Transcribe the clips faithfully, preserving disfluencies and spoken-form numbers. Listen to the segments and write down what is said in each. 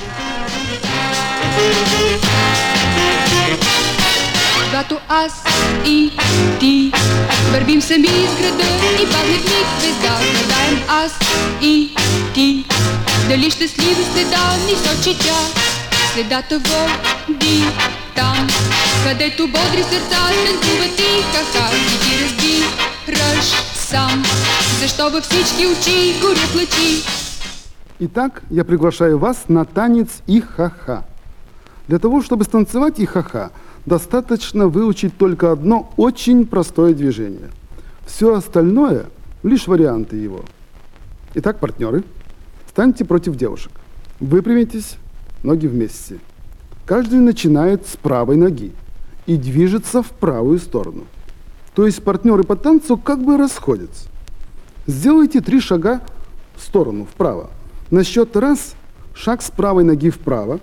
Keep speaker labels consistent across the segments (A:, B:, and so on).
A: Когато аз и ти вървим сами из града и падне в миг звезда, гадаем аз и ти дали щастлива следа ни сочи тя. Следата води там, където бодри сърца танцуват и ха-ха. И ти разбираш сам, защо във всички очи горят лъчи.
B: Итак, я приглашаю вас на танец и-ха-ха. Для того, чтобы станцевать и-ха-ха, достаточно выучить только одно очень простое движение. Все остальное – лишь варианты его. Итак, партнеры, станьте против девушек. Выпрямитесь, ноги вместе. Каждый начинает с правой ноги и движется в правую сторону. То есть партнеры по танцу как бы расходятся. Сделайте три шага в сторону, вправо. На счет раз – шаг с правой ноги вправо.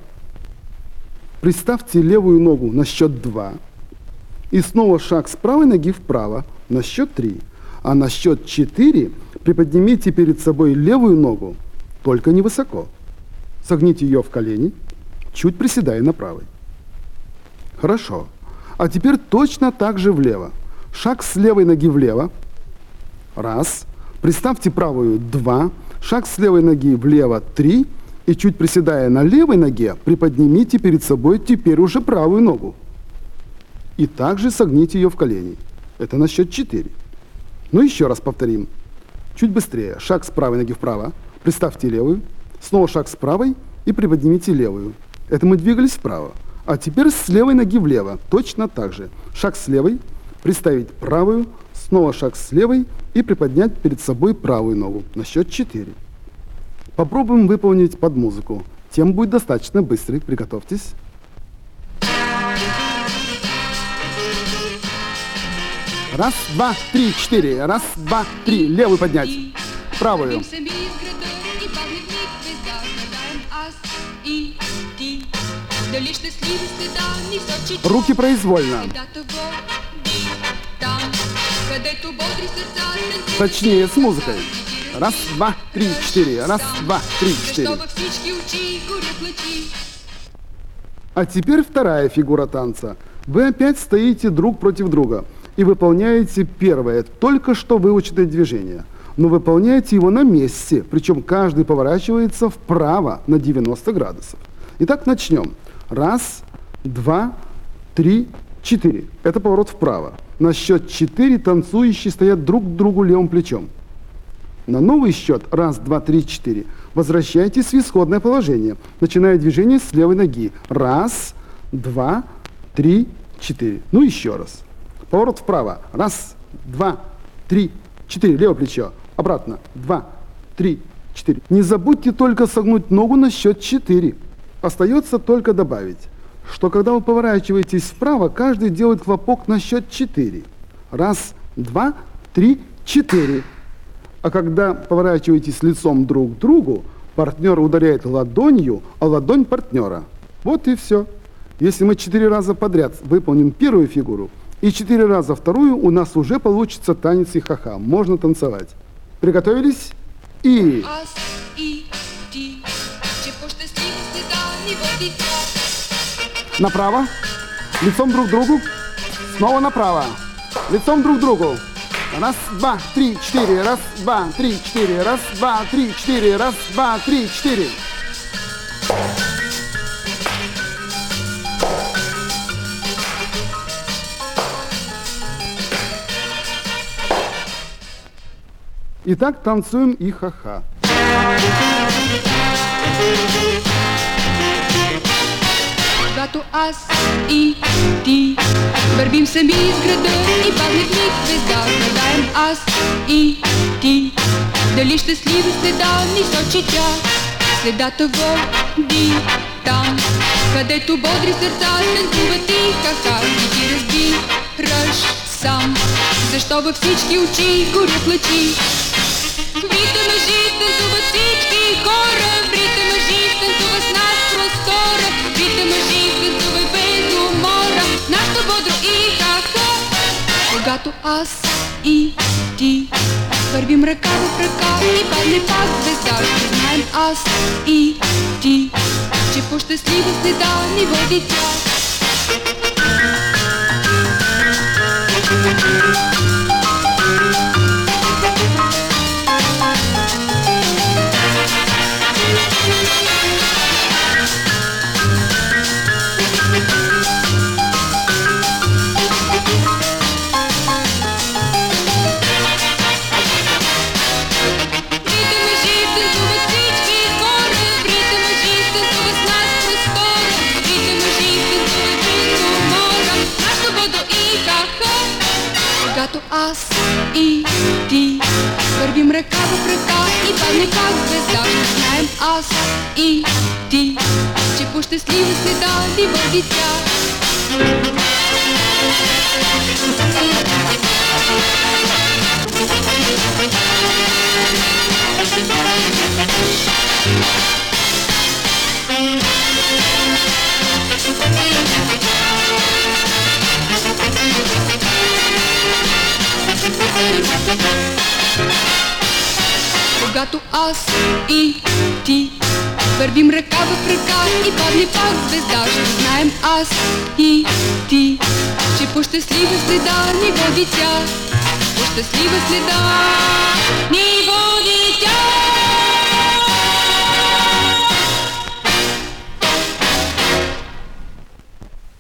B: Приставьте левую ногу на счет два. И снова шаг с правой ноги вправо на счет три. А на счет четыре приподнимите перед собой левую ногу, только невысоко. Согните ее в колени, чуть приседая на правой. Хорошо. А теперь точно так же влево. Шаг с левой ноги влево. Раз. Приставьте правую два. Шаг с левой ноги влево три. И чуть приседая на левой ноге, приподнимите перед собой теперь уже правую ногу. И также согните ее в колени. Это на счет четыре. Ну еще раз повторим. Чуть быстрее. Шаг с правой ноги вправо. Приставьте левую. Снова шаг с правой и приподнимите левую. Это мы двигались вправо. А теперь с левой ноги влево. Точно так же. Шаг с левой. Приставить правую. Снова шаг с левой и приподнять перед собой правую ногу. На счет четыре. Попробуем выполнить под музыку. Тем будет достаточно быстрый. Приготовьтесь. Раз, два, три, четыре. Раз, два, три. Левую поднять. Правую. Руки произвольно. Точнее, с музыкой. Раз, два, три, четыре. Раз, два, три, четыре. А теперь вторая фигура танца. Вы опять стоите друг против друга и выполняете первое, только что выученное движение. Но выполняете его на месте, причем каждый поворачивается вправо на девяносто градусов. Итак, начнем. Раз, два, три, четыре. Это поворот вправо. На счет четыре танцующие стоят друг к другу левым плечом. На новый счет, раз, два, три, четыре, возвращайтесь в исходное положение, начиная движение с левой ноги. Раз, два, три, четыре. Ну еще раз. Поворот вправо. Раз, два, три, четыре. Левое плечо. Обратно. Два, три, четыре. Не забудьте только согнуть ногу на счет четыре. Остается только добавить, что когда вы поворачиваетесь вправо, каждый делает хлопок на счет четыре. Раз, два, три, четыре. А когда поворачиваетесь лицом друг к другу, партнер ударяет ладонью, а ладонь партнера. Вот и все. Если мы четыре раза подряд выполним первую фигуру и четыре раза вторую, у нас уже получится танец и-ха-ха. Можно танцевать. Приготовились? И... Направо. Лицом друг к другу. Снова направо. Лицом друг к другу. Раз, два, три, четыре. Раз, два, три, четыре. Раз, два, три, четыре. Раз, два, три, четыре. Итак, танцуем и-ха-ха.
A: Когато аз и ти вървим сами из града и падне в миг звезда, гадаем аз и ти дали щастлива следа ни сочи тя. Следата води там, където бодри сърца танцуват и-ха-ха. И ти разбираш сам, защо във всички очи горят лъчи. В ритъма жив танцуват всички хора, в ритъма жив танцува с нас простора, в ритъма жив танцувай без умора, нашето бодро и-ха-ха. Когато аз и ти вървим ръка в ръка и падне пак звезда, ще знаем аз и ти, че по щастлива следа ни води тя. Когато аз и ти вървим ръка в ръка и падне как звезда, ще знаем аз и ти, че по щастлива следа ни води тя. Когато аз и ти вървим ръка в ръка и падне пак звезда, ще знаем аз и ти, че по щастлива следа ни води тя. По щастлива следа ни води.